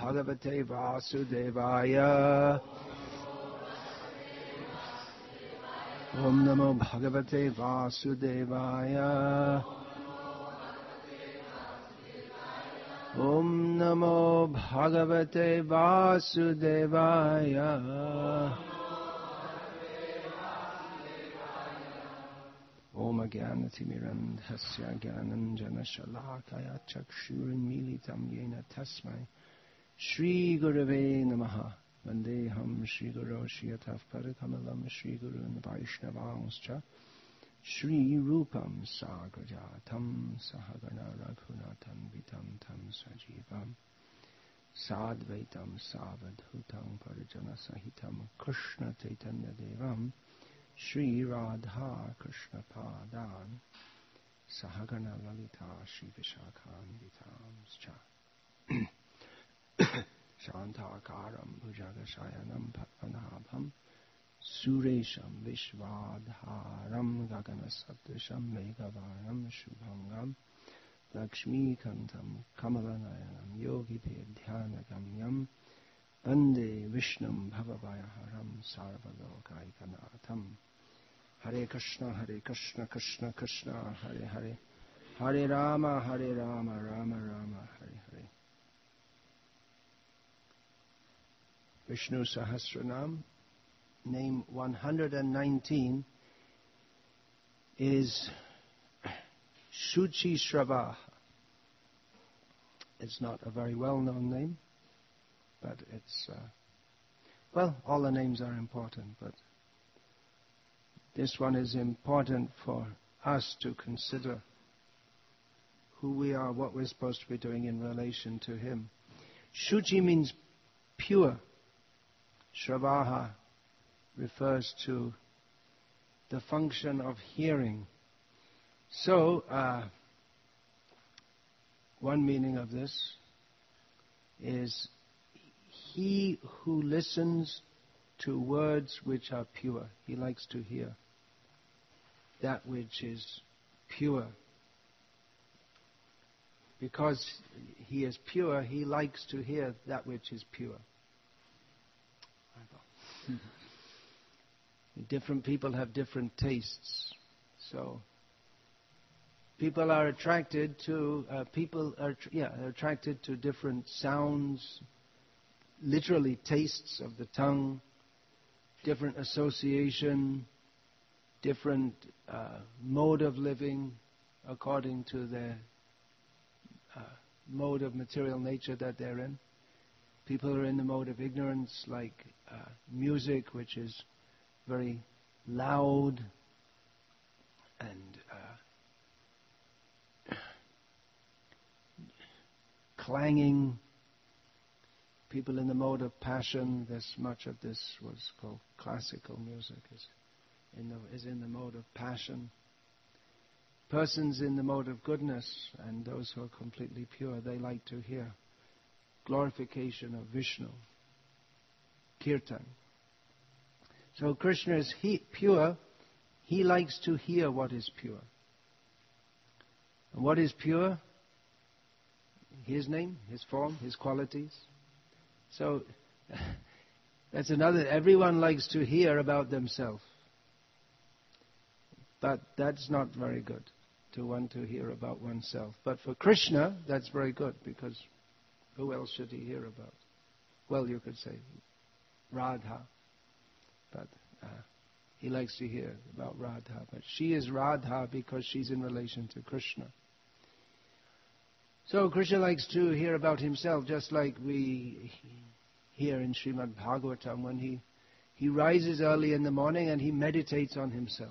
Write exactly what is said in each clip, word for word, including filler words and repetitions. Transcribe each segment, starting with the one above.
Bhagavate Vasudevaya. Om Namo Bhagavate Vasudevaya. Om Namo Bhagavate Vasudevaya. Om Ajnanatirmirandhasya Jnananjana Shalakaya Chakshurinmilitam Yena Tasmai Shri Gurave Namaha. Vandeham Shri Guru Shiyatav Parakamalam Shri Guru Vaishnavanscha Shri Rupam Sagrajatam Sahagana Raghunatam Vitam Tam Sajivam Sadvaitam Savadhutam Parijana Sahitam Krishna Chaitanya Devam Shri Radha Krishna Padan Sahagana Lalita Shri Vishakhan Vitam Shantakaram Bhujagasayanam Padmanabham Suresham Vishwadharam Gaganasatisham Megavaram Shubhangam Lakshmi Kantam Kamalanayanam Yogi Dhyanagamyam Vande Vishnum Bhavavayaharam Sarvalokaikanatham Hare Krishna Hare Krishna Krishna Krishna Hare Hare Hare Rama Hare Rama Rama Rama Hare Hare. Vishnu Sahasranam, name one hundred nineteen, is Shuchi Shravaha. It's not a very well-known name, but it's, uh, well, all the names are important, but this one is important for us to consider who we are, what we're supposed to be doing in relation to him. Shuchi means pure. Shravaha refers to the function of hearing. So, uh, one meaning of this is he who listens to words which are pure. He likes to hear that which is pure. Because he is pure, he likes to hear that which is pure. Different people have different tastes, so people are attracted to uh, people are tr- yeah are attracted to different sounds, literally tastes of the tongue, different association, different uh, mode of living according to their uh, mode of material nature that they're in. People are in the mode of ignorance, like uh, music, which is very loud and uh, clanging. People in the mode of passion, this much of this was called classical music, is in the, is in the mode of passion. Persons in the mode of goodness and those who are completely pure, they like to hear glorification of Vishnu, kirtan. So Krishna is he, pure. He likes to hear what is pure. And what is pure? His name, his form, his qualities. So that's another. Everyone likes to hear about themselves, but that's not very good to want to hear about oneself. But for Krishna, that's very good, because who else should he hear about? Well, you could say Radha, but uh, he likes to hear about Radha. But she is Radha because she's in relation to Krishna. So Krishna likes to hear about himself, just like we hear in Srimad Bhagavatam, when he, he rises early in the morning and he meditates on himself,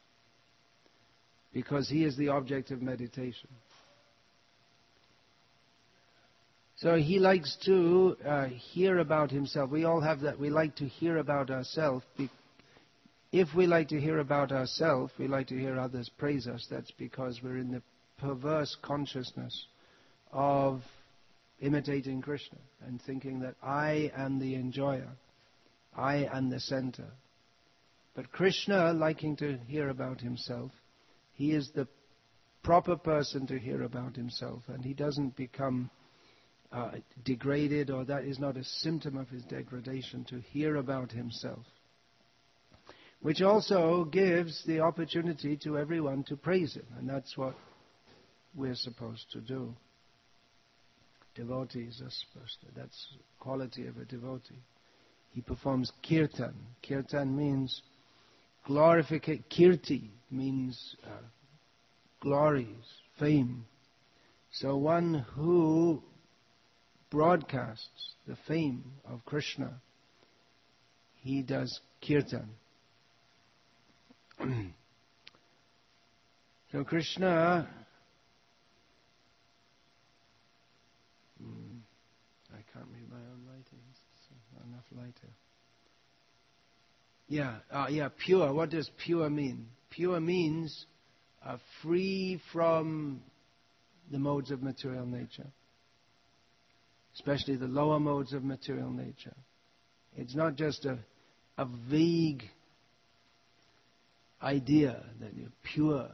because he is the object of meditation. So he likes to uh, hear about himself. We all have that. We like to hear about ourselves. If we like to hear about ourselves, we like to hear others praise us. That's because we're in the perverse consciousness of imitating Krishna and thinking that I am the enjoyer, I am the center. But Krishna, liking to hear about himself, he is the proper person to hear about himself, and he doesn't become uh, degraded, or that is not a symptom of his degradation to hear about himself. Which also gives the opportunity to everyone to praise him, and that's what we're supposed to do. Devotees are supposed to. That's the quality of a devotee. He performs kirtan. Kirtan means glorification. Kirti means uh, glories, fame. So one who broadcasts the fame of Krishna, he does kirtan. So Krishna, hmm, I can't read my own writing. There's not enough light here. Yeah, uh, yeah, pure. What does pure mean? Pure means uh, free from the modes of material nature, especially the lower modes of material nature. It's not just a, a vague idea that you're pure,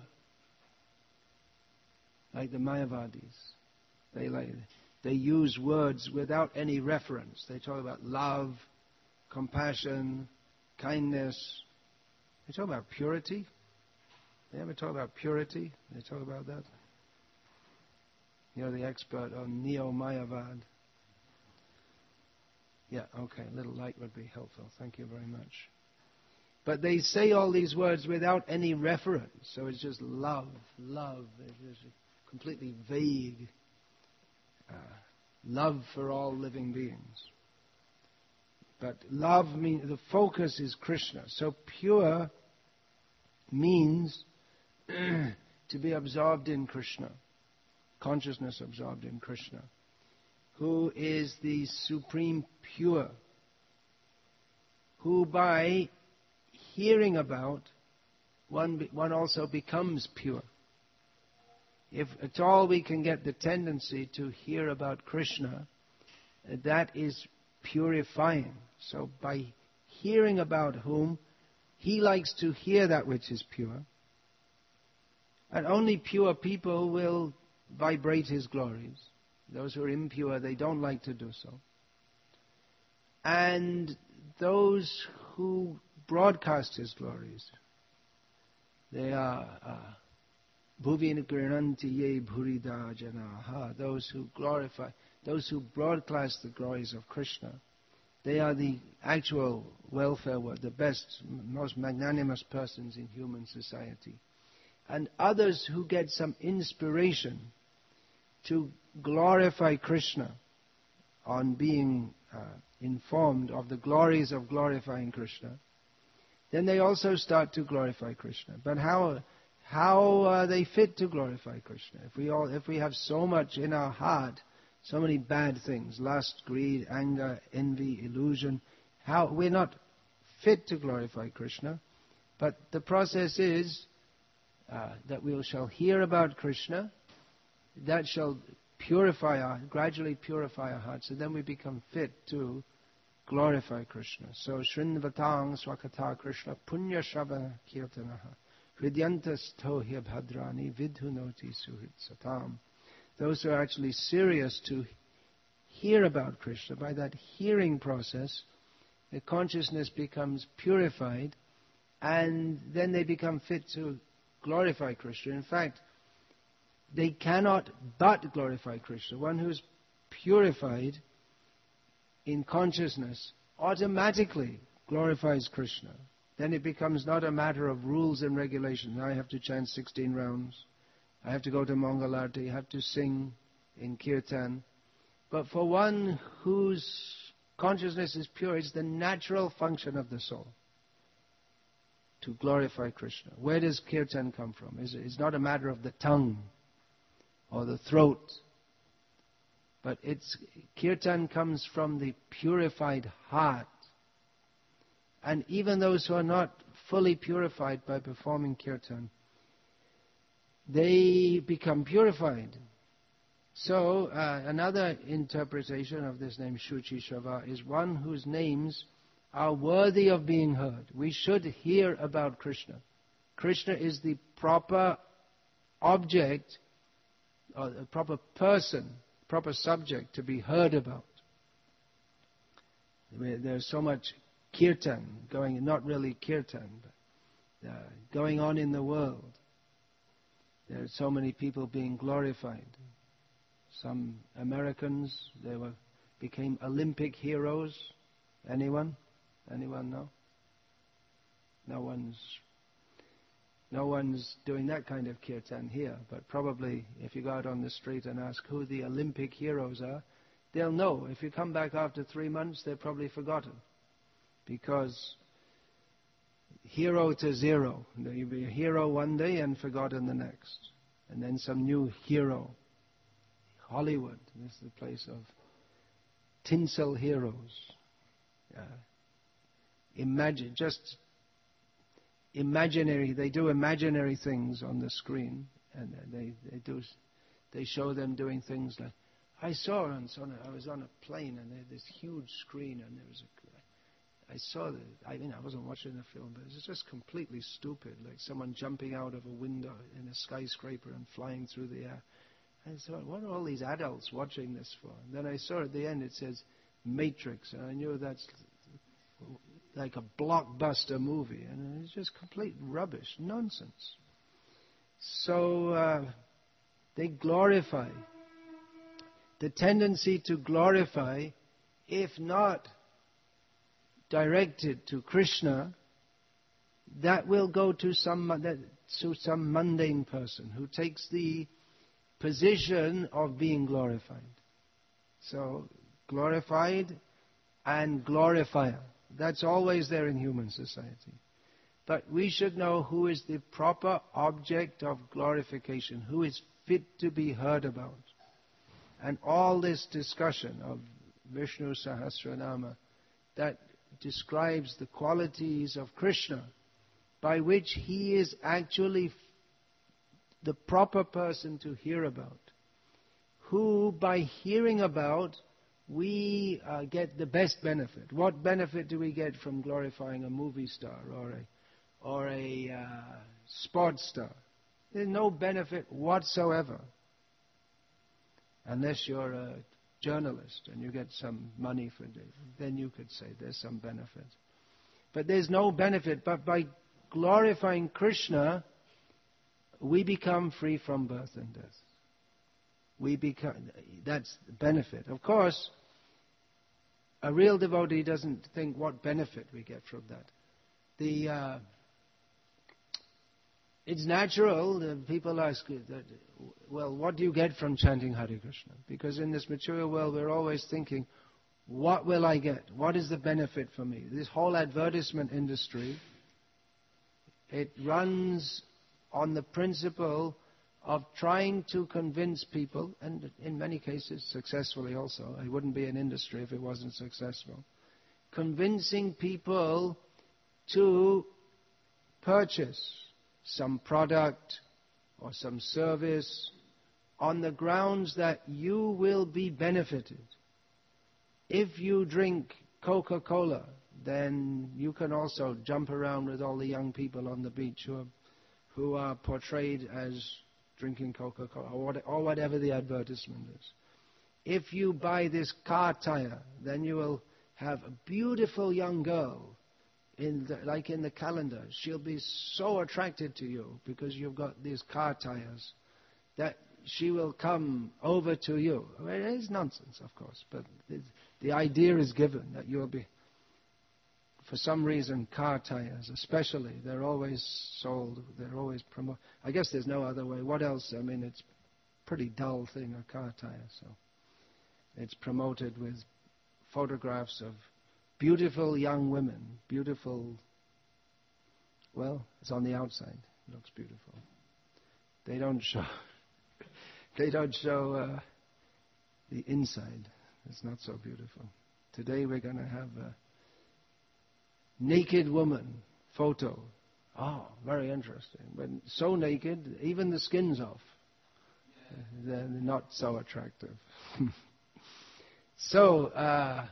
like the Mayavadis. They like they use words without any reference. They talk about love, compassion, kindness. They talk about purity. They ever talk about purity? They talk about that. You're the expert on Neo-Mayavad. Yeah, okay, a little light would be helpful. Thank you very much. But they say all these words without any reference. So it's just love, love. It's just completely vague. Uh, love for all living beings. But love means, the focus is Krishna. So pure means to be absorbed in Krishna. Consciousness absorbed in Krishna. Who is the supreme pure. Who by hearing about, one, one also becomes pure. If at all we can get the tendency to hear about Krishna, that is purifying. So by hearing about whom, he likes to hear that which is pure. And only pure people will vibrate his glories. Those who are impure, they don't like to do so. And those who broadcast his glories, they are bhuvin grinanti ye bhurida janaha, those who glorify, those who broadcast the glories of Krishna. They are the actual welfare, the best, most magnanimous persons in human society. And others who get some inspiration to glorify Krishna on being uh, informed of the glories of glorifying Krishna, then they also start to glorify Krishna. But how how are they fit to glorify Krishna? If we all if we have so much in our heart, so many bad things, lust, greed, anger, envy, illusion, how we're not fit to glorify Krishna. But the process is uh, that we shall hear about Krishna, that shall purify our, gradually purify our hearts, and then we become fit to glorify Krishna. So, Shrinvatang Swakata Krishna Punya Shava Kirtanaha Hridyantas Tohya Bhadrani Vidhunoti Suhit Satam. Those who are actually serious to hear about Krishna, by that hearing process, the consciousness becomes purified, and then they become fit to glorify Krishna. In fact, they cannot but glorify Krishna. One who is purified in consciousness automatically glorifies Krishna. Then it becomes not a matter of rules and regulations. I have to chant sixteen rounds. I have to go to Mangalarti. I have to sing in Kirtan. But for one whose consciousness is pure, it's the natural function of the soul to glorify Krishna. Where does Kirtan come from? It's not a matter of the tongue or the throat. But it's Kirtan comes from the purified heart. And even those who are not fully purified by performing Kirtan, they become purified. So, uh, another interpretation of this name, Shuchi Shava, is one whose names are worthy of being heard. We should hear about Krishna. Krishna is the proper object, or the proper person proper subject to be heard about. There's so much kirtan going, not really kirtan, but uh, going on in the world. There are so many people being glorified. Some Americans, they were became Olympic heroes. Anyone? Anyone know? No one's no one's doing that kind of kirtan here, but probably if you go out on the street and ask who the Olympic heroes are, they'll know. If you come back after three months, they're probably forgotten. Because hero to zero. You'll be a hero one day and forgotten the next. And then some new hero. Hollywood, this is the place of tinsel heroes. Uh, imagine, just imaginary, they do imaginary things on the screen. And they, they do, they show them doing things like, I saw once on a, I was on a plane and they had this huge screen and there was a, I saw the, I mean I wasn't watching the film, but it was just completely stupid, like someone jumping out of a window in a skyscraper and flying through the air. I thought, what are all these adults watching this for? And then I saw at the end it says Matrix, and I knew that's like a blockbuster movie, and it was just complete rubbish, nonsense. So uh, they glorify. The tendency to glorify, if not directed to Krishna, that will go to some that, to some mundane person who takes the position of being glorified. So, glorified and glorifier. That's always there in human society. But we should know who is the proper object of glorification, who is fit to be heard about. And all this discussion of Vishnu Sahasranama that describes the qualities of Krishna, by which he is actually the proper person to hear about, who by hearing about we uh, get the best benefit. What benefit do we get from glorifying a movie star or a, or a uh, sports star? There's no benefit whatsoever. Unless you're a journalist and you get some money for it, then you could say there's some benefit. But there's no benefit. But by glorifying Krishna, we become free from birth and death. We become, that's the benefit. Of course, a real devotee doesn't think what benefit we get from that. The uh, It's natural that people ask, that, well, what do you get from chanting Hare Krishna? Because in this material world, we're always thinking, what will I get? What is the benefit for me? This whole advertisement industry, it runs on the principle of trying to convince people, and in many cases successfully also, it wouldn't be an industry if it wasn't successful, convincing people to purchase some product or some service on the grounds that you will be benefited. If you drink Coca-Cola, then you can also jump around with all the young people on the beach who are, who are portrayed as drinking Coca-Cola, or, what, or whatever the advertisement is. If you buy this car tire, then you will have a beautiful young girl, in the, like in the calendar. She'll be so attracted to you because you've got these car tires that she will come over to you. I mean, it is nonsense, of course, but the idea is given that you'll be, for some reason, car tires especially, they're always sold, they're always promoted. I guess there's no other way. What else? I mean, it's a pretty dull thing, a car tire. So it's promoted with photographs of beautiful young women, beautiful, well, it's on the outside, it looks beautiful. They don't show, they don't show uh, the inside. It's not so beautiful. Today we're going to have a naked woman photo. Oh, very interesting. But so naked, even the skin's off. They're not so attractive. So, uh,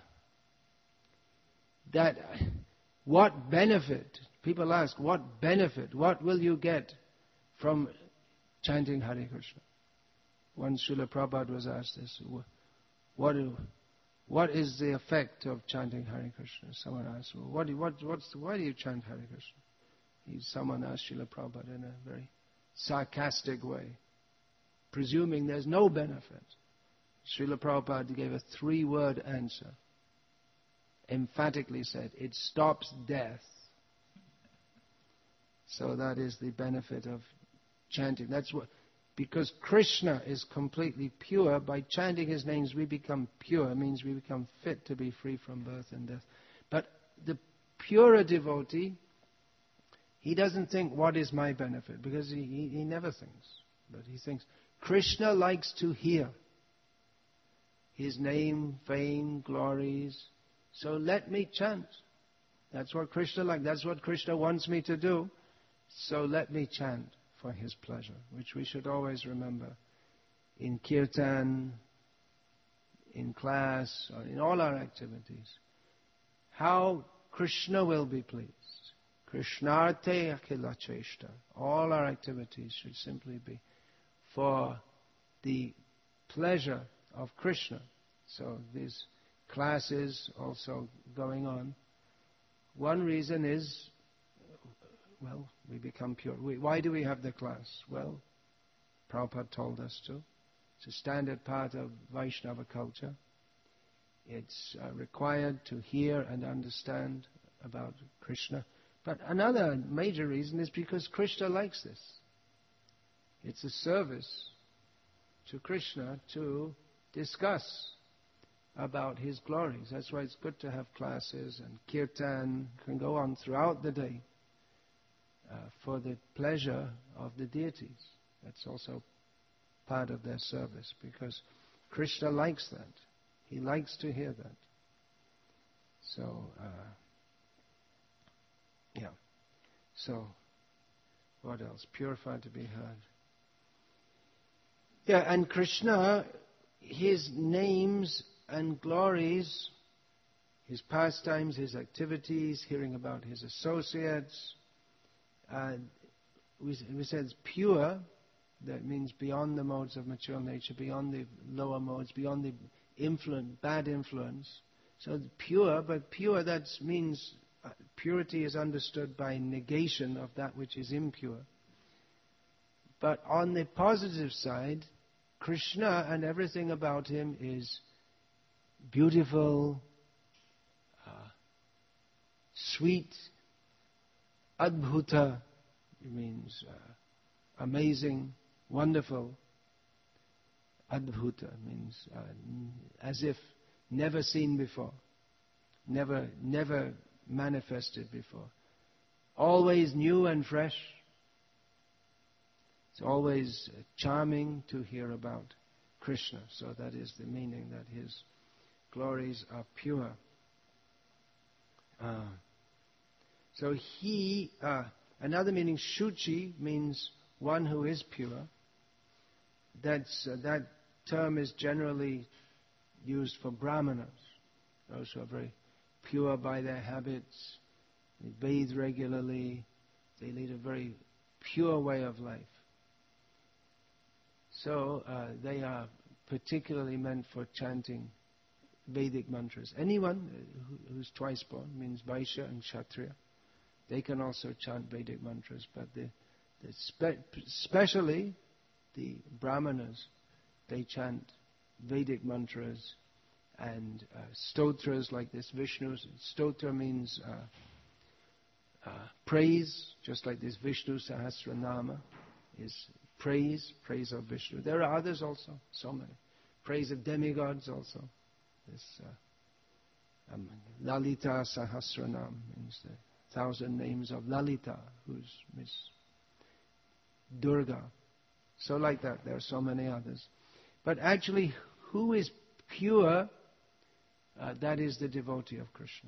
that, what benefit, people ask, what benefit, what will you get from chanting Hare Krishna? Once Srila Prabhupada was asked this, what, what is the effect of chanting Hare Krishna? Someone asked, well, what, what, what's the, why do you chant Hare Krishna? He, someone asked Srila Prabhupada in a very sarcastic way, presuming there's no benefit. Srila Prabhupada gave a three-word answer. Emphatically said, it stops death. So that is the benefit of chanting. That's what, because Krishna is completely pure. By chanting His names, we become pure. It means we become fit to be free from birth and death. But the purer devotee, he doesn't think, what is my benefit? Because he, he, he never thinks. But he thinks, Krishna likes to hear His name, fame, glories. So let me chant. That's what Krishna likes. That's what Krishna wants me to do. So let me chant for His pleasure, which we should always remember in kirtan, in class, or in all our activities. How Krishna will be pleased. Krishnarte akhila cheshta. All our activities should simply be for the pleasure of Krishna. So these classes also going on. One reason is, well, we become pure. We, why do we have the class? Well, Prabhupada told us to. It's a standard part of Vaishnava culture. It's uh, required to hear and understand about Krishna. But another major reason is because Krishna likes this. It's a service to Krishna to discuss about His glories. That's why it's good to have classes, and kirtan can go on throughout the day uh, for the pleasure of the deities. That's also part of their service, because Krishna likes that. He likes to hear that. So, uh, yeah. So, what else? Purified to be heard. Yeah, and Krishna, His names and glories, His pastimes, His activities, hearing about His associates. Uh, we, we said it's pure. That means beyond the modes of mature nature, beyond the lower modes, beyond the influence, bad influence. So it's pure, but pure, that means uh, purity is understood by negation of that which is impure. But on the positive side, Krishna and everything about Him is beautiful, uh, sweet, adbhuta, it means uh, amazing, wonderful. Adbhuta means uh, as if never seen before, never, never manifested before. Always new and fresh. It's always charming to hear about Krishna. So that is the meaning, that His glories are pure. Uh, so He, uh, another meaning, Shuchi, means one who is pure. That's, uh, that term is generally used for brahmanas, those who are very pure by their habits. They bathe regularly. They lead a very pure way of life. So uh, they are particularly meant for chanting Vedic mantras. Anyone who, who's twice born, means Vaishya and Kshatriya, they can also chant Vedic mantras. But the, the spe- especially the brahmanas, they chant Vedic mantras and uh, stotras like this. Vishnu stotra means uh, uh, praise, just like this Vishnu Sahasranama is praise, praise of Vishnu. There are others also, so many. Praise of demigods also. This uh, um, Lalita Sahasranam means the thousand names of Lalita, who's Miss Durga. So like that, there are so many others. But actually, who is pure, uh, that is the devotee of Krishna.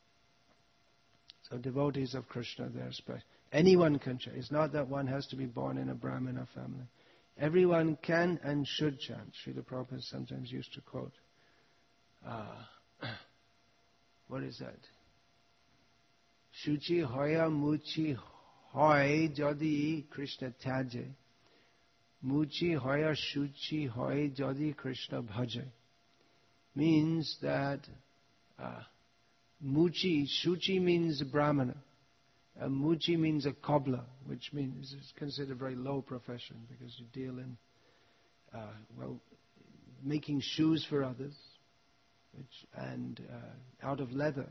So devotees of Krishna, they're special. Anyone can chant. It's not that one has to be born in a Brahmana family. Everyone can and should chant. Srila Prabhupada sometimes used to quote, uh, what is that? Shuchi hoya muchi hoy jadi Krishna tyaje Muchi hoya shuchi hoy jadi Krishna bhaje. Means that uh, Muchi, Shuchi means a Brahmana. And Muchi means a cobbler, which means it's considered a very low profession because you deal in, uh, well, making shoes for others, which, and uh, out of leather.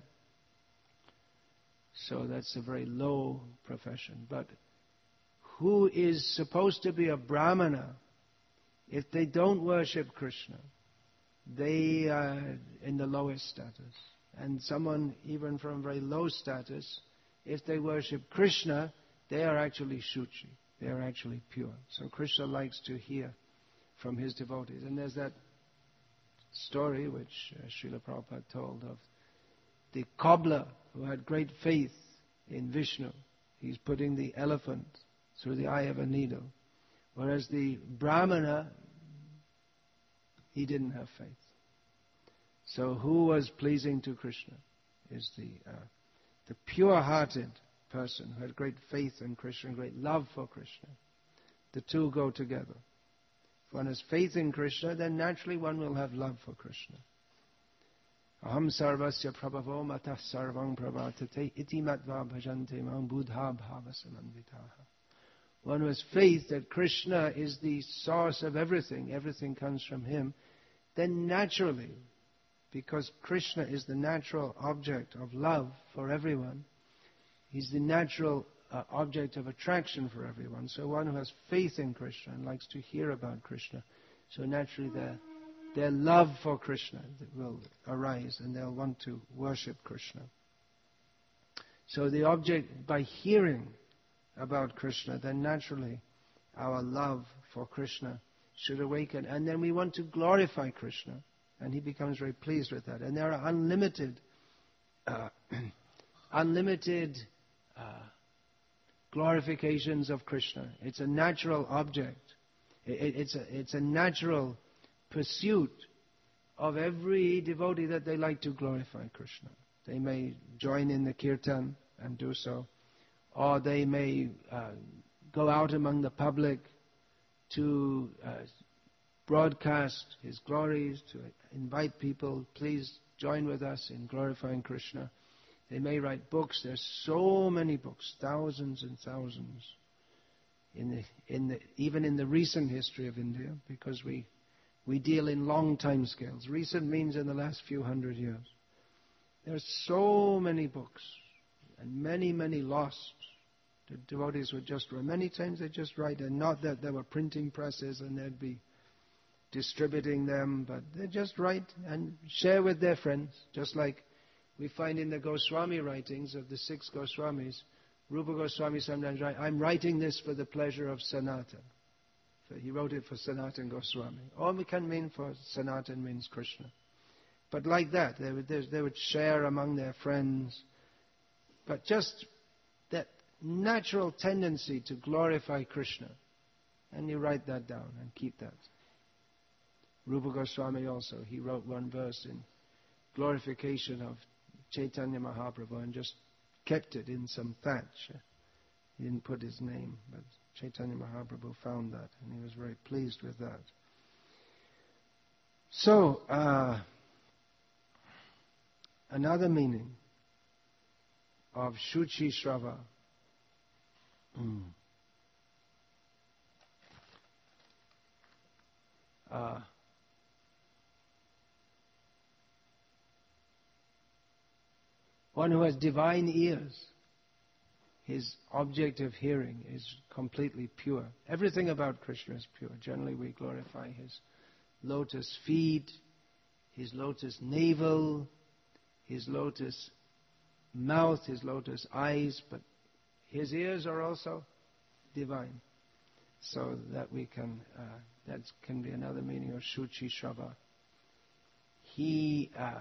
So that's a very low profession. But who is supposed to be a Brahmana, if they don't worship Krishna, they are in the lowest status. And someone even from very low status, if they worship Krishna, they are actually Shuchi. They are actually pure. So Krishna likes to hear from his devotees. And there's that story which uh, Srila Prabhupada told of the cobbler who had great faith in Vishnu. He's putting the elephant through the eye of a needle. Whereas the Brahmana, he didn't have faith. So who was pleasing to Krishna is the uh, the pure-hearted person who had great faith in Krishna and great love for Krishna. The two go together. If one has faith in Krishna, then naturally one will have love for Krishna. Aham sarvasya prabhavo matah sarvang prabhatate iti matva bhajante mam buddha bhavasamanditaha. One who has faith that Krishna is the source of everything, everything comes from him, then naturally, because Krishna is the natural object of love for everyone, he's the natural uh, object of attraction for everyone. So one who has faith in Krishna and likes to hear about Krishna, so naturally their, their love for Krishna will arise and they'll want to worship Krishna. So the object, by hearing about Krishna, then naturally our love for Krishna should awaken. And then we want to glorify Krishna. And he becomes very pleased with that. And there are unlimited, uh, unlimited uh, glorifications of Krishna. It's a natural object. It, it's, a, it's a natural pursuit of every devotee that they like to glorify Krishna. They may join in the kirtan and do so, or they may uh, go out among the public to uh, broadcast his glories, to invite people, please join with us in glorifying Krishna. They may write books. There's so many books, thousands and thousands, in the, in the, even in the recent history of India, because we, we deal in long time scales. Recent means in the last few hundred years. There's so many books, and many, many lost. The devotees would just write. Many times they just write, and not that there were printing presses and there'd be distributing them, but they just write and share with their friends, just like we find in the Goswami writings of the six Goswamis. Rupa Goswami sometimes writes, I'm writing this for the pleasure of Sanatan. So he wrote it for Sanatan Goswami. Or we can mean for Sanatan means Krishna. But like that, they would, they would share among their friends. But just that natural tendency to glorify Krishna. And you write that down and keep that. Rupa Goswami also, he wrote one verse in glorification of Chaitanya Mahaprabhu and just kept it in some thatch. He didn't put his name, but Chaitanya Mahaprabhu found that and he was very pleased with that. So, uh, another meaning of Shuchi Shrava. Mm. Uh, One who has divine ears, his object of hearing is completely pure. Everything about Krishna is pure. Generally we glorify his lotus feet, his lotus navel, his lotus mouth, his lotus eyes, but his ears are also divine. So that we can, uh, that can be another meaning of Shuchi Shrava. He uh,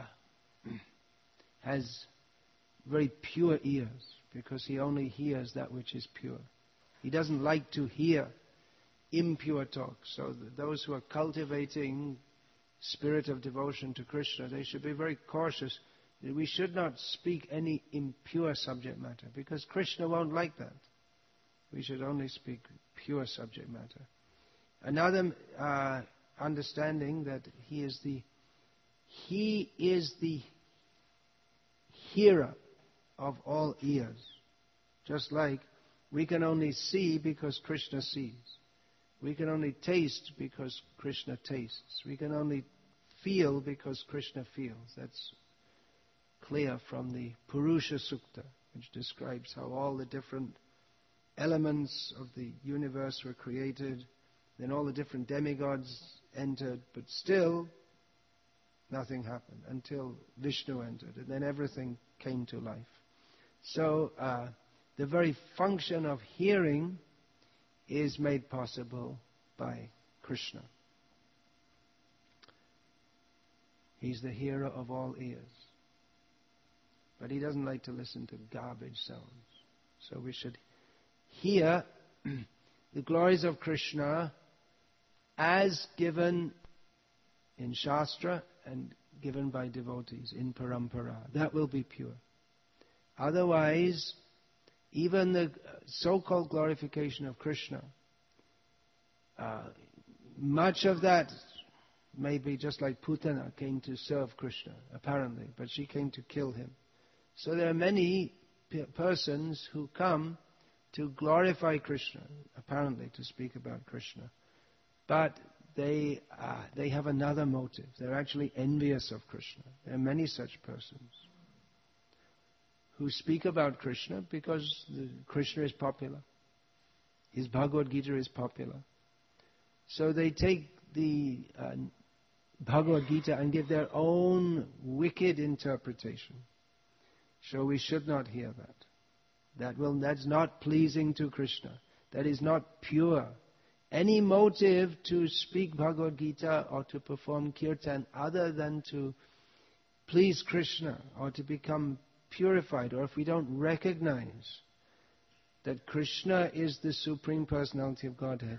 has very pure ears, because he only hears that which is pure. He doesn't like to hear impure talk. So those who are cultivating spirit of devotion to Krishna, they should be very cautious. We should not speak any impure subject matter, because Krishna won't like that. We should only speak pure subject matter. another uh, understanding that he is the he is the hearer of all ears. Just like we can only see because Krishna sees. We can only taste because Krishna tastes. We can only feel because Krishna feels. That's clear from the Purusha Sukta, which describes how all the different elements of the universe were created, then all the different demigods entered, but still nothing happened until Vishnu entered, and then everything came to life. So uh, the very function of hearing is made possible by Krishna. He's the hearer of all ears. But he doesn't like to listen to garbage sounds. So we should hear the glories of Krishna as given in Shastra and given by devotees in Parampara. That will be pure. Otherwise, even the so-called glorification of Krishna, uh, much of that may be just like Putana came to serve Krishna, apparently, but she came to kill him. So there are many p- persons who come to glorify Krishna, apparently to speak about Krishna, but they uh, they have another motive. They're actually envious of Krishna. There are many such persons who speak about Krishna because the, Krishna is popular. His Bhagavad Gita is popular. So they take the uh, Bhagavad Gita and give their own wicked interpretation. So we should not hear that. That will, that's not pleasing to Krishna. That is not pure. Any motive to speak Bhagavad Gita or to perform kirtan other than to please Krishna or to become purified, or if we don't recognize that Krishna is the Supreme Personality of Godhead,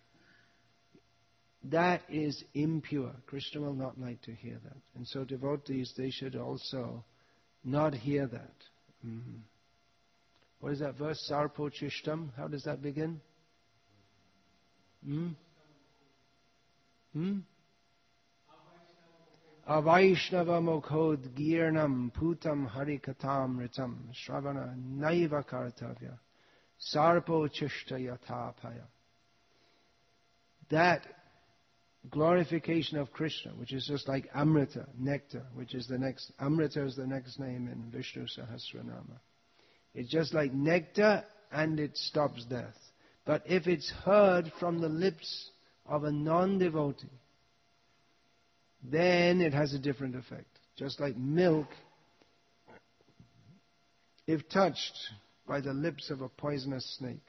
that is impure. Krishna will not like to hear that. And so devotees, they should also not hear that. Mm-hmm. What is that verse? Sarpo Chishtam. How does that begin? Hmm? Hmm? Avaishnava mokhod girnam putam harikatam ritam shravana naiva kartavya sarpo chishta yatapaya. That glorification of Krishna, which is just like Amrita, nectar, which is the next, Amrita is the next name in Vishnu Sahasranama. It's just like nectar and it stops death. But if it's heard from the lips of a non-devotee, then it has a different effect. Just like milk, if touched by the lips of a poisonous snake,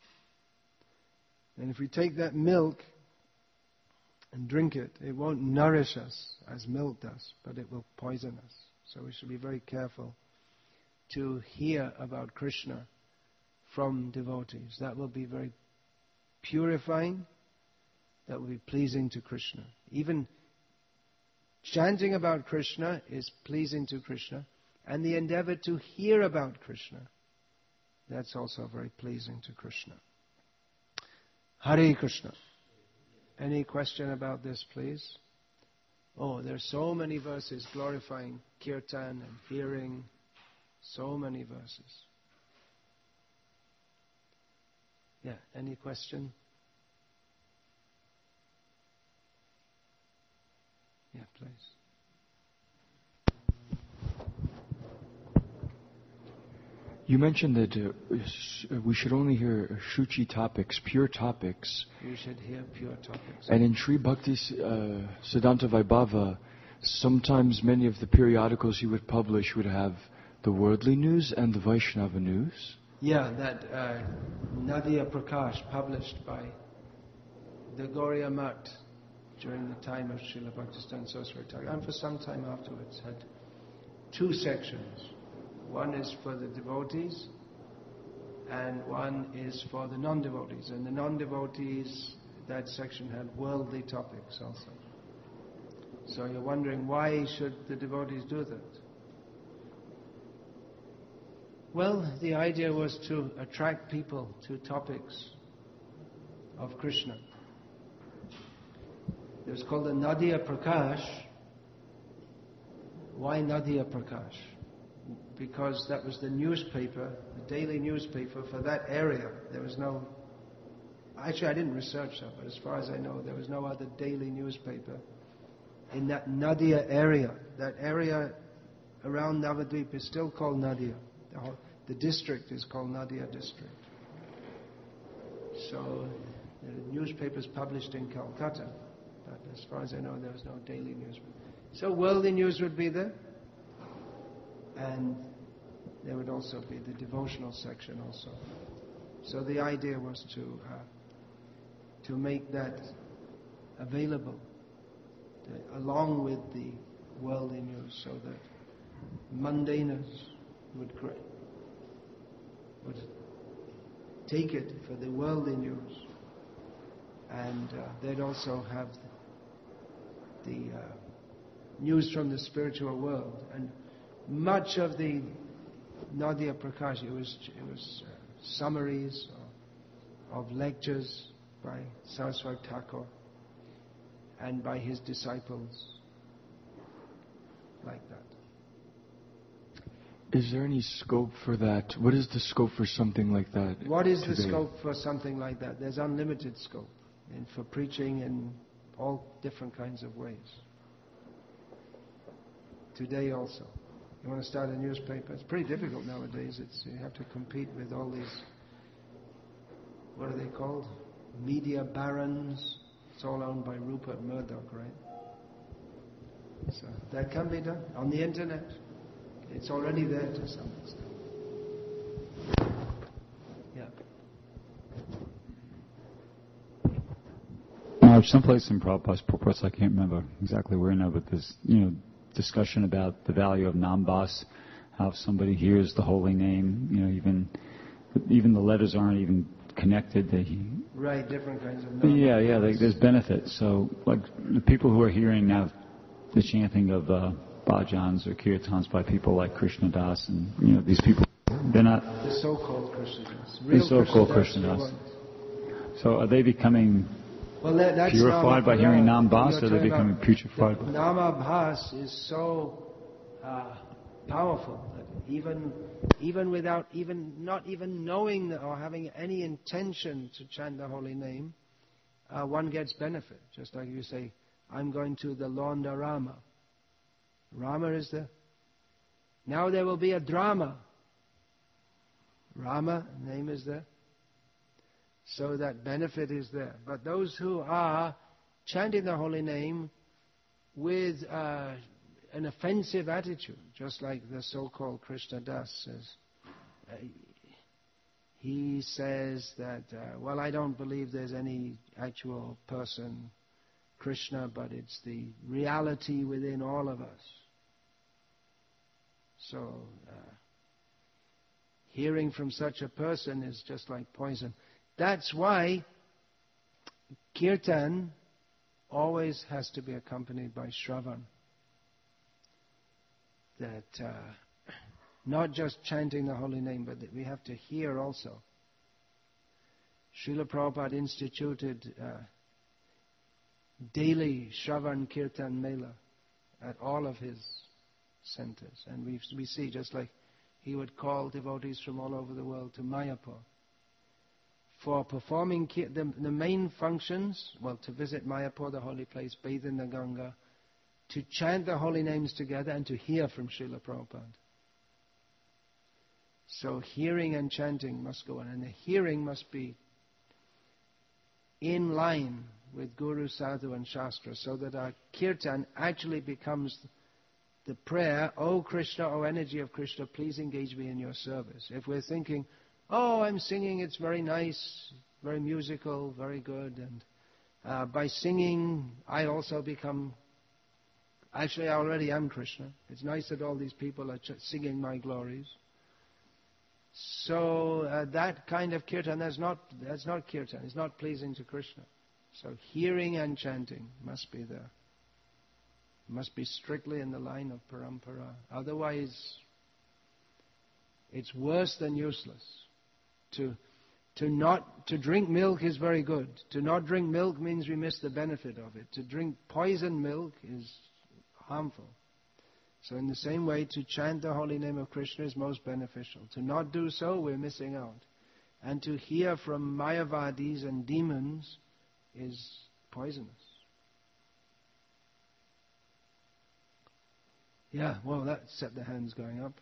and if we take that milk and drink it, it won't nourish us as milk does, but it will poison us. So we should be very careful to hear about Krishna from devotees. That will be very purifying. That will be pleasing to Krishna. Even chanting about Krishna is pleasing to Krishna. And the endeavor to hear about Krishna, that's also very pleasing to Krishna. Hare Krishna. Any question about this, please? Oh, there are so many verses glorifying kirtan and hearing. So many verses. Yeah, any question? Yeah, please. You mentioned that uh, we should only hear Shuchi topics, pure topics. We should hear pure topics. And in Sri Bhakti uh, Siddhanta Vaibhava, sometimes many of the periodicals he would publish would have the worldly news and the Vaishnava news. Yeah, that uh, Nadia Prakash, published by the Gauriya Math during the time of Srila Bhaktisiddhanta Saraswati Thakur, and for some time afterwards, had two sections. One is for the devotees, and one is for the non-devotees. And the non-devotees, that section had worldly topics also. So you're wondering, why should the devotees do that? Well, the idea was to attract people to topics of Krishna. It was called the Nadia Prakash. Why Nadia Prakash? Because that was the newspaper, the daily newspaper for that area. There was no... Actually, I didn't research that, but as far as I know, there was no other daily newspaper in that Nadia area. That area around Navadvip is still called Nadia. The, whole, the district is called Nadia district. So the newspapers published in Calcutta, but as far as I know, there was no daily newspaper. So worldly news would be there, and there would also be the devotional section also. So the idea was to uh, to make that available to, along with the worldly news, so that mundaners would would take it for the worldly news, and uh, they'd also have the, the uh, news from the spiritual world. And much of the Nadia Prakash, it was it was uh, summaries of, of lectures by Saraswati Thakur and by his disciples, like that. Is there any scope for that? What is the scope for something like that? What is today? the scope for something like that? There's unlimited scope in, for preaching in all different kinds of ways. Today also. You want to start a newspaper? It's pretty difficult nowadays. It's, you have to compete with all these, what are they called? Media barons. It's all owned by Rupert Murdoch, right? So that can be done on the internet. It's already there to some extent. Yeah. Now, someplace in Prabhupada's purports, I can't remember exactly where now, but there's, you know, discussion about the value of Nambas, how if somebody hears the holy name, you know, even even the letters aren't even connected. They, right, different kinds of Nambas. Yeah, yeah, they, there's benefits. So, like, the people who are hearing now the chanting of uh, bhajans or kirtans by people like Krishna Das, and, you know, these people, they're not... The so-called Krishna Das. The so-called Krishna Das. So are they becoming... Well, that, that's purified by hearing Nam Bhas, or are they becoming putrefied? The Nama Bhas is so uh, powerful that even even without even not even knowing or having any intention to chant the holy name, uh, one gets benefit. Just like you say, I'm going to the Londa Rama. Rama is there. Now there will be a drama. Rama, name is there. So that benefit is there. But those who are chanting the holy name with uh, an offensive attitude, just like the so-called Krishna Das says, uh, he says that, uh, well, I don't believe there's any actual person, Krishna, but it's the reality within all of us. So, uh, hearing from such a person is just like poison. That's why kirtan always has to be accompanied by shravan. That uh, not just chanting the holy name, but that we have to hear also. Srila Prabhupada instituted uh, daily shravan kirtan mela at all of his centers. And we we see, just like he would call devotees from all over the world to Mayapur for performing the, the main functions, well, to visit Mayapur, the holy place, bathe in the Ganga, to chant the holy names together, and to hear from Srila Prabhupada. So hearing and chanting must go on, and the hearing must be in line with Guru, Sadhu and Shastra, so that our kirtan actually becomes the prayer, "O Krishna, O energy of Krishna, please engage me in your service." If we're thinking, "Oh, I'm singing, it's very nice, very musical, very good, and uh, by singing I also become, actually I already am Krishna. It's nice that all these people are ch- singing my glories." So uh, that kind of kirtan, that's not, that's not kirtan, it's not pleasing to Krishna. So hearing and chanting must be there. Must be strictly in the line of parampara. Otherwise, it's worse than useless to To not to drink milk is very good. To not drink milk means we miss the benefit of it. To drink poisoned milk is harmful. So in the same way, to chant the holy name of Krishna is most beneficial. To not do so, we're missing out. And to hear from Mayavadis and demons is poisonous. Yeah, well, that set the hands going up.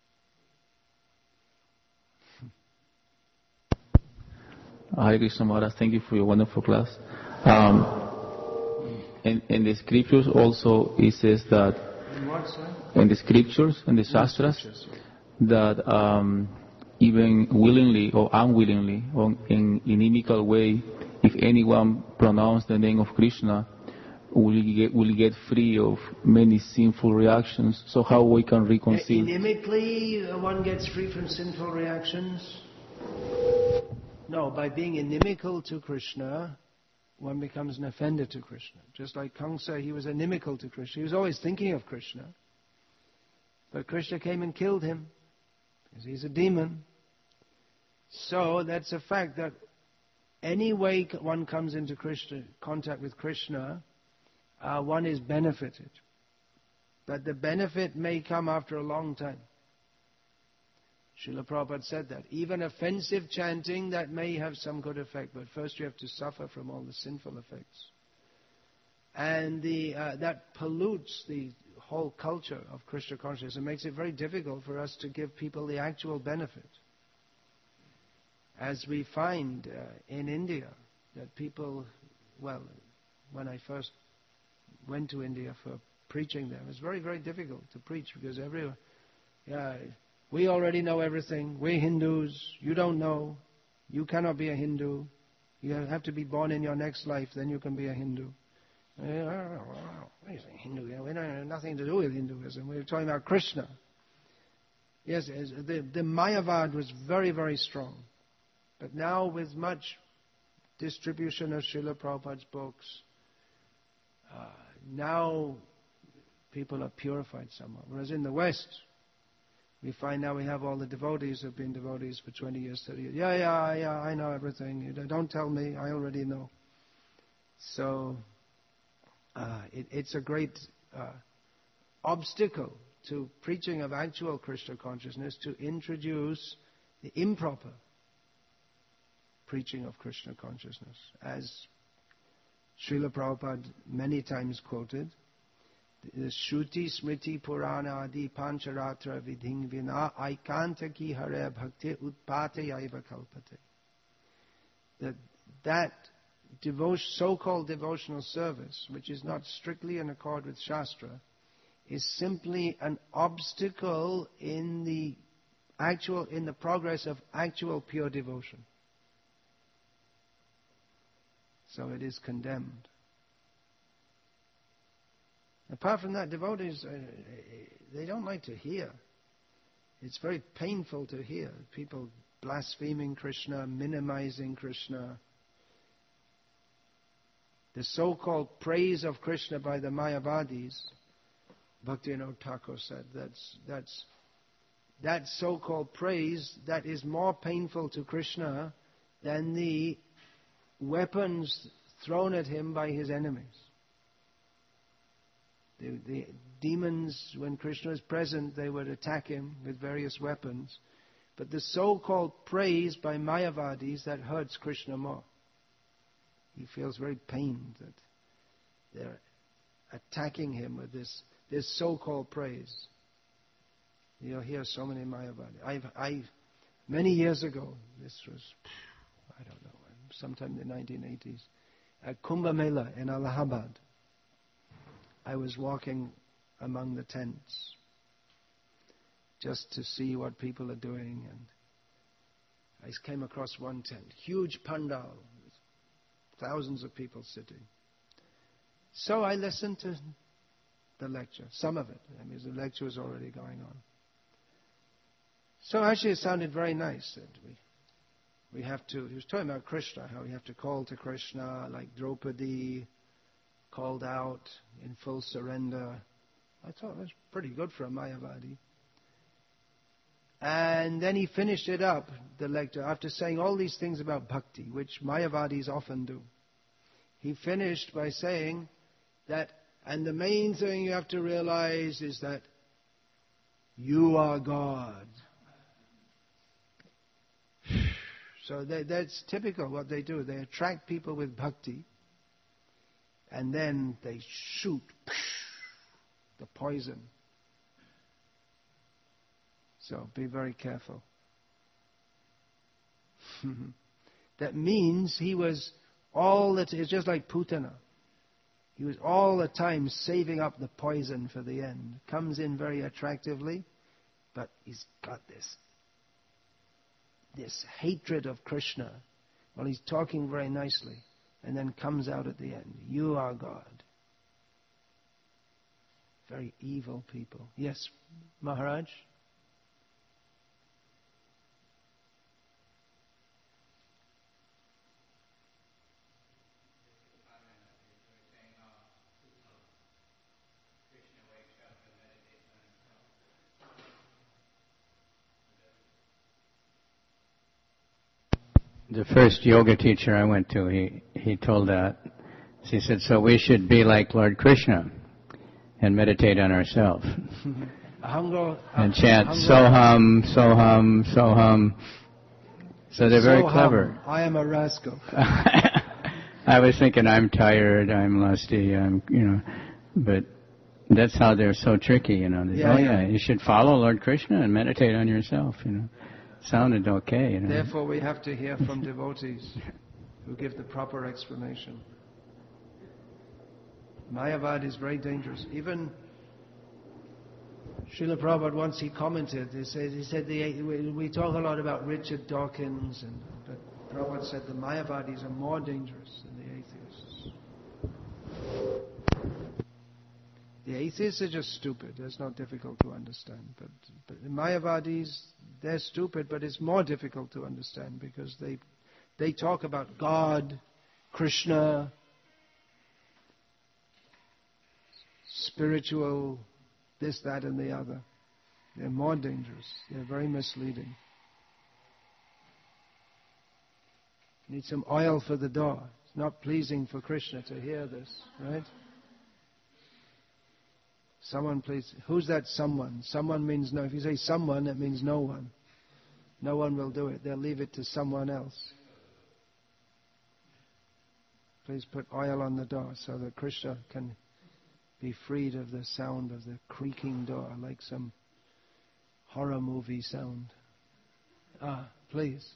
Hare Krishna Maharaj, thank you for your wonderful class. Um, in, in the scriptures also it says that, In what, sir? in the scriptures, in the Shastras, that um, even willingly or unwillingly, or in inimical way, if anyone pronounces the name of Krishna, will get, will get free of many sinful reactions. So how we can reconcile? Inimically, one gets free from sinful reactions? No, by being inimical to Krishna, one becomes an offender to Krishna. Just like Kamsa, he was inimical to Krishna. He was always thinking of Krishna. But Krishna came and killed him, because he's a demon. So that's a fact that any way one comes into Krishna, contact with Krishna, uh, one is benefited. But the benefit may come after a long time. Srila Prabhupada said that. Even offensive chanting, that may have some good effect, but first you have to suffer from all the sinful effects. And the, uh, that pollutes the whole culture of Krishna consciousness. It makes it very difficult for us to give people the actual benefit. As we find uh, in India, that people, well, when I first went to India for preaching there, it was very, very difficult to preach because everyone, yeah, we already know everything. We're Hindus. You don't know. You cannot be a Hindu. You have to be born in your next life, then you can be a Hindu. What is a Hindu? We don't have nothing to do with Hinduism. We're talking about Krishna. Yes, the, the Mayavad was very, very strong. But now with much distribution of Srila Prabhupada's books, uh, now people are purified somewhat. Whereas in the West, we find now we have all the devotees who have been devotees for twenty years, thirty years. Yeah, yeah, yeah, I know everything. Don't tell me, I already know. So, uh, it, it's a great uh, obstacle to preaching of actual Krishna consciousness to introduce the improper preaching of Krishna consciousness. As Srila Prabhupada many times quoted, the Shruti Smriti Purana Adi Pancharatra Vidhing Vina Aikantaki Hare Bhakti Utpate Yaiva Kalpate. That that devotion, so-called devotional service, which is not strictly in accord with Shastra, is simply an obstacle in the actual, in the progress of actual pure devotion. So it is condemned. Apart from that, devotees, uh, they don't like to hear. It's very painful to hear people blaspheming Krishna, minimizing Krishna. The so-called praise of Krishna by the Mayavadis, Bhaktivinoda Thakur said, that's, that's, that so-called praise, that is more painful to Krishna than the weapons thrown at him by his enemies. The, the demons, when Krishna is present, they would attack him with various weapons. But the so-called praise by Mayavadis, that hurts Krishna more. He feels very pained that they're attacking him with this, this so-called praise. You'll hear so many Mayavadis. I've, I've, many years ago, this was, I don't know, sometime in the nineteen eighties, at Kumbh Mela in Allahabad. I was walking among the tents just to see what people are doing, and I came across one tent, huge pandal, with thousands of people sitting. So I listened to the lecture, some of it. I mean, the lecture was already going on. So actually it sounded very nice. That we, we have to, he was talking about Krishna, how we have to call to Krishna, like Draupadi called out in full surrender. I thought it was pretty good for a Mayavadi. And then he finished it up, the lecture, after saying all these things about bhakti, which Mayavadis often do. He finished by saying that, and the main thing you have to realize is that you are God. So they, that's typical what they do. They attract people with bhakti, and then they shoot the poison. So be very careful. That means he was all the time, it's just like Putana. He was all the time saving up the poison for the end. Comes in very attractively, but he's got this, this hatred of Krishna. Well, he's talking very nicely, and then comes out at the end. You are God. Very evil people. Yes, Maharaj? The first yoga teacher I went to, he, he told that. He said, so we should be like Lord Krishna and meditate on ourselves. And chant Soham, Soham, Soham. So they're very clever. I am a rascal. I was thinking, I'm tired, I'm lusty, I'm, you know, but that's how they're so tricky, you know. They, Yeah, oh yeah. yeah, you should follow Lord Krishna and meditate on yourself, you know. Sounded okay, you know. Therefore, we have to hear from devotees who give the proper explanation. Mayavad is very dangerous. Even Srila Prabhupada, once he commented, he said, he said the, we, we talk a lot about Richard Dawkins, and but Prabhupada said the Mayavadis are more dangerous than the atheists. The atheists are just stupid. That's not difficult to understand. But, but the Mayavadis, they're stupid, but it's more difficult to understand because they they talk about God, Krishna, spiritual, this, that, and the other. They're more dangerous. They're very misleading. Need some oil for the door. It's not pleasing for Krishna to hear this, right? Someone please. Who's that someone? Someone means no. If you say someone, it means no one. No one will do it. They'll leave it to someone else. Please put oil on the door so that Krishna can be freed of the sound of the creaking door, like some horror movie sound. Ah, please.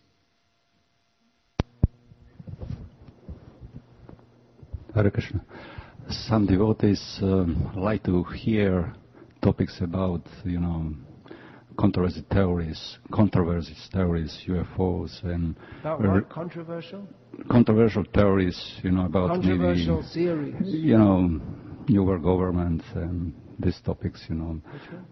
Hare Krishna. Some devotees um, like to hear topics about, you know, controversy theories, controversy theories, U F Os, and About what? Controversial? controversial theories, you know, about Controversial maybe, theories. you know, New World Government and these topics, you know.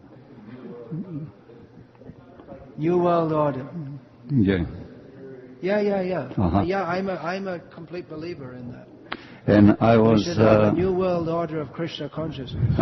New World Order. Yeah. Yeah, yeah, yeah. Uh-huh. Yeah, I'm a, I'm a complete believer in that. And I We was. should have Uh, a new world order of Krishna consciousness.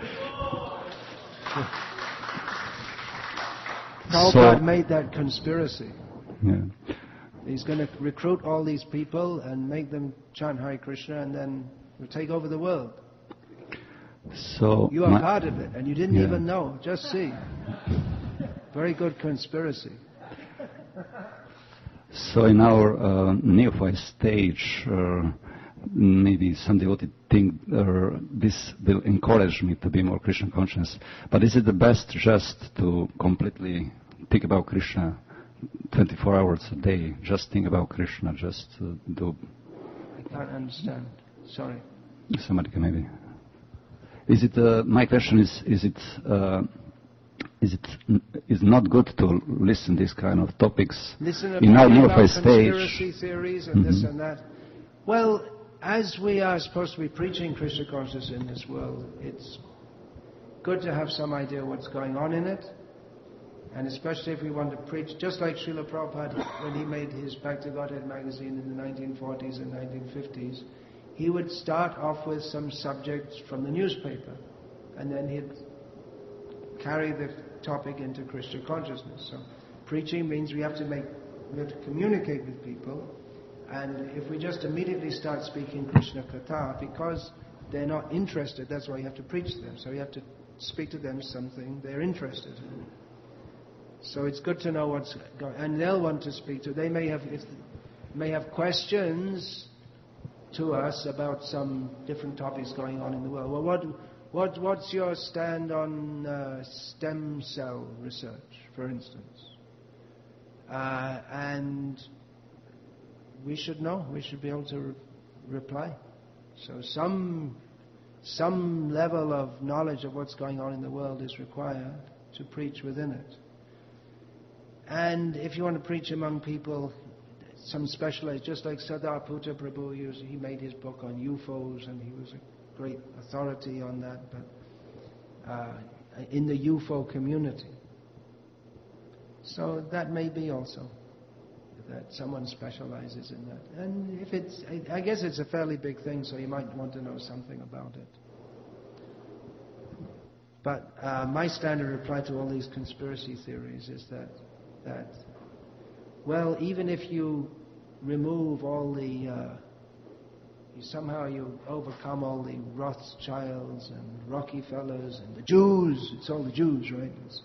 Prabhupada So- made that conspiracy. yeah. He's going to recruit all these people and make them chant Hare Krishna, and then we'll take over the world. So You are my- part of it, and you didn't Yeah. even know. Just see. Very good conspiracy. So in our uh, neophyte stage, uh, maybe some devotee think uh, this will encourage me to be more Krishna conscious. But is it the best just to completely think about Krishna twenty-four hours a day? Just think about Krishna, just uh, do... I can't understand. Sorry. Somebody can maybe... Is it, uh, my question is, is it... Uh, Is it is not good to listen this kind of topics Listen in our about neophyte stage? conspiracy theories and this Mhm. and that. Well, as we are supposed to be preaching Krishna consciousness in this world, it's good to have some idea what's going on in it, and especially if we want to preach, just like Srila Prabhupada, when he made his Bhakti Godhead magazine in the nineteen forties and nineteen fifties, he would start off with some subjects from the newspaper, and then he'd carry the topic into Krishna consciousness. So preaching means we have to make, we have to communicate with people, and if we just immediately start speaking Krishna Katha, because they're not interested, that's why you have to preach to them. So you have to speak to them something they're interested in. So it's good to know what's going, and they'll want to speak to. They may have, if, may have questions to us about some different topics going on in the world. Well, what, what, what's your stand on uh, stem cell research, for instance? Uh, and we should know. We should be able to re- reply. So some some level of knowledge of what's going on in the world is required to preach within it. And if you want to preach among people, some specialized, just like Sardar Putta Prabhu, he, was, he made his book on U F Os, and he was a great authority on that, but uh, in the U F O community. So that may be also that someone specializes in that. And if it's, I guess it's a fairly big thing, so you might want to know something about it. But uh, my standard reply to all these conspiracy theories is that that, well, even if you remove all the, uh, you somehow you overcome all the Rothschilds and Rockefellers and the Jews, it's all the Jews, right? It's,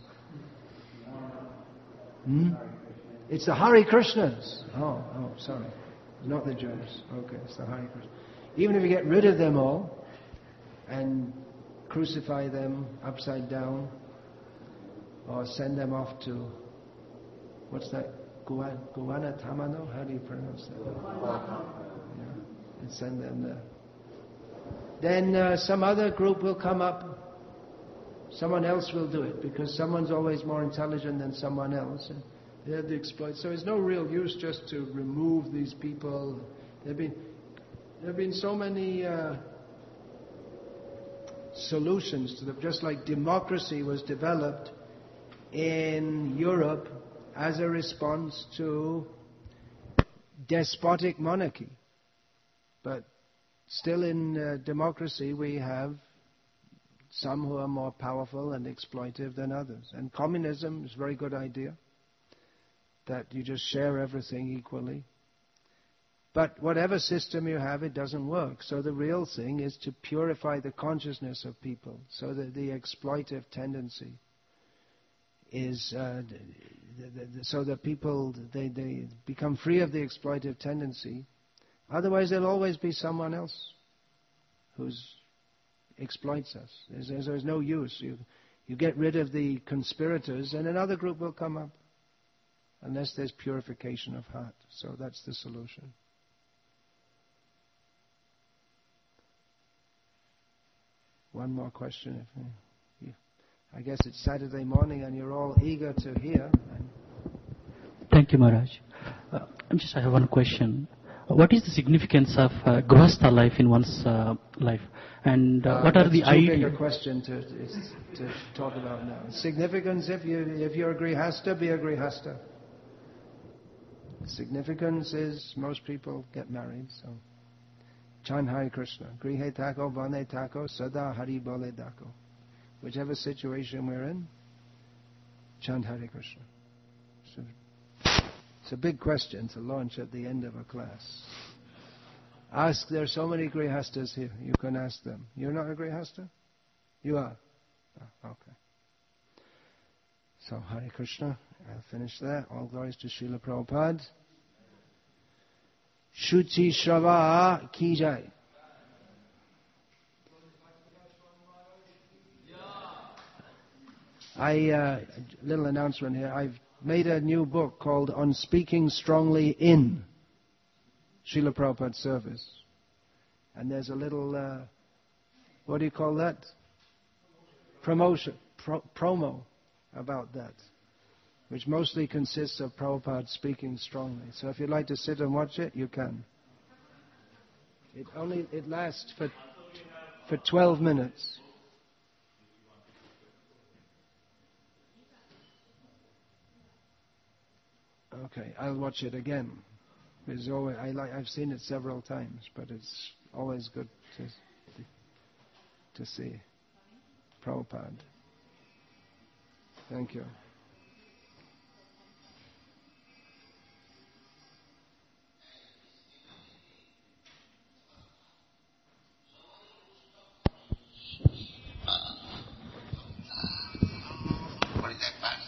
hmm? It's the Hare Krishnas. Oh, oh, sorry. Not the Jews. Okay, it's the Hare Krishna. Even if you get rid of them all and crucify them upside down or send them off to, what's that? Guanatamano? How do you pronounce that? Yeah. And send them there. Then uh, some other group will come up. Someone else will do it, because someone's always more intelligent than someone else. And they have to exploit. So it's no real use just to remove these people. There have been, there have been so many uh, solutions to them. Just like democracy was developed in Europe as a response to despotic monarchy. But still in uh, democracy we have some who are more powerful and exploitive than others. And communism is a very good idea, that you just share everything equally. But whatever system you have, it doesn't work. So the real thing is to purify the consciousness of people, so that the exploitive tendency is uh, the, the, the, so that people they, they become free of the exploitive tendency. Otherwise, there'll always be someone else who exploits us. There's, there's, there's no use. You you get rid of the conspirators, and another group will come up, unless there's purification of heart. So that's the solution. One more question, if you. I guess it's Saturday morning and you're all eager to hear. Thank you, Maharaj. Uh, just I have one question. Uh, what is the significance of uh, Grihastha life in one's uh, life? And uh, uh, what are the ideas? That's too big a question to, to, to talk about now. Significance, if, you, if you're a Grihastha, be a Grihastha. Significance is most people get married, so. Chant Hare Krishna. Grihe tako, vane tako, sada hari bole dako. Whichever situation we're in, chant Hare Krishna. So, it's a big question to launch at the end of a class. Ask, there are so many Grihasthas here, you can ask them. You're not a Grihastha? You are? Oh, okay. So, Hare Krishna, I'll finish there. All glories to Srila Prabhupada. Shuchi Shrava Ki Jai. I, uh, little announcement here, I've made a new book called On Speaking Strongly in Srila Prabhupada's Service. And there's a little, uh, what do you call that? Promotion, pro- promo about that, which mostly consists of Prabhupada speaking strongly. So if you'd like to sit and watch it, you can. It only, it lasts for, for twelve minutes. Okay, I'll watch it again. It's always, I like, I've seen it several times, but it's always good to, to see Prabhupada. Thank you. What is that part?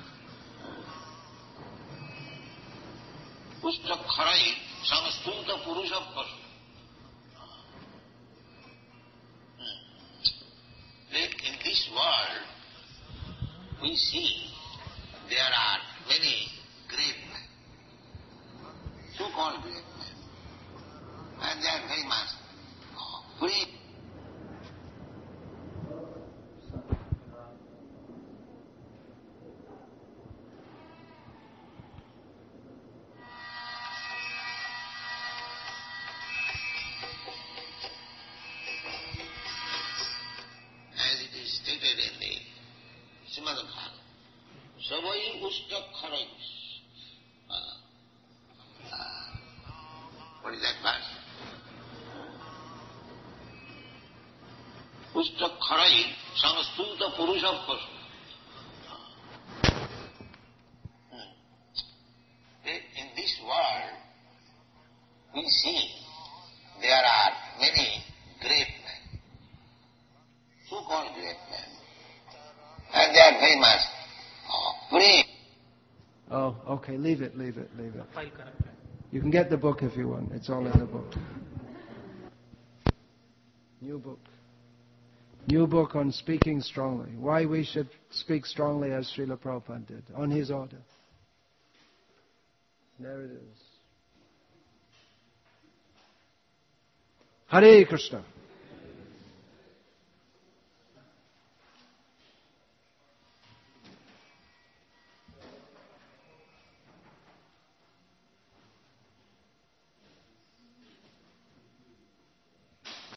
Pusta kharai samastulta purusha pasu. In this world, we see there are many great men, so-called great men, and they are very much free. As it is stated in the Srimad Bhagavatam, Savai Usta Kharais. What is that verse? Usta Kharai Samastulta Purusha Pasu. In this world, we see there are many great men, so-called great men, and they are very much free. Oh, okay, leave it, leave it, leave it. You can get the book if you want. It's all in the book. New book. New book on speaking strongly. Why we should speak strongly as Srila Prabhupada did, on his order. There it is. Hare Krishna.